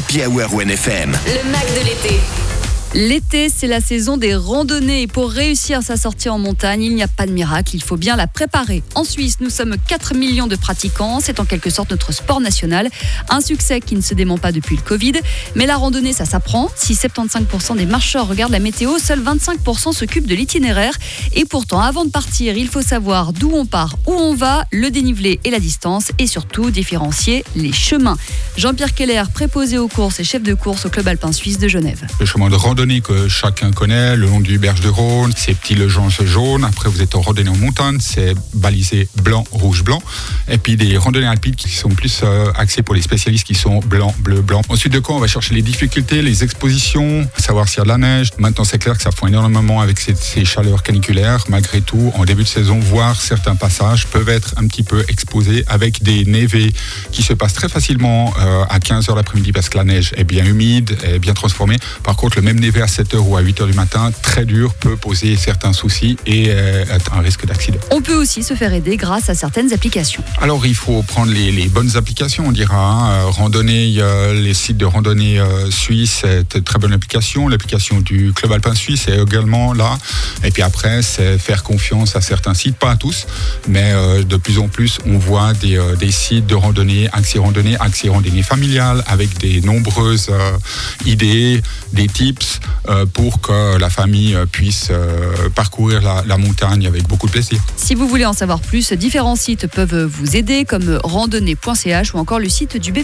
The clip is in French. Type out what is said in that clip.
Happy Hour ONFM. Le Mac de l'été. L'été, c'est la saison des randonnées et pour réussir sa sortie en montagne, il n'y a pas de miracle, il faut bien la préparer. En Suisse, nous sommes 4 millions de pratiquants, c'est en quelque sorte notre sport national. Un succès qui ne se dément pas depuis le Covid. Mais la randonnée, ça s'apprend. Si 75% des marcheurs regardent la météo, seuls 25% s'occupent de l'itinéraire. Et pourtant, avant de partir, il faut savoir d'où on part, où on va, le dénivelé et la distance et surtout différencier les chemins. Jean-Pierre Keller, préposé aux courses et chef de course au Club Alpin Suisse de Genève. Le chemin de randonnée que chacun connaît, le long du berge de Rhône, ces petits losanges jaunes. Après, vous êtes en randonnée en montagne, c'est balisé blanc, rouge, blanc. Et puis des randonnées alpines qui sont plus axées pour les spécialistes qui sont blanc, bleu, blanc. Ensuite de quoi, on va chercher les difficultés, les expositions, savoir s'il y a de la neige. Maintenant, c'est clair que ça fond énormément avec ces chaleurs caniculaires. Malgré tout, en début de saison, voire certains passages peuvent être un petit peu exposés avec des névés qui se passent très facilement à 15h l'après-midi parce que la neige est bien humide, est bien transformée. Par contre, le même névé à 7h ou à 8h du matin, très dur, peut poser certains soucis et être un risque d'accident. On peut aussi se faire aider grâce à certaines applications. Alors, il faut prendre les bonnes applications, on dira. Randonnée, les sites de randonnée suisse, c'est une très bonne application. L'application du Club Alpin Suisse est également là. Et puis après, c'est faire confiance à certains sites, pas à tous, mais de plus en plus, on voit des sites de randonnée, axés randonnée familiale, avec des nombreuses idées, des tips pour que la famille puisse parcourir la montagne avec beaucoup de plaisir. Si vous voulez en savoir plus, différents sites peuvent vous aider comme randonnée.ch ou encore le site du BP.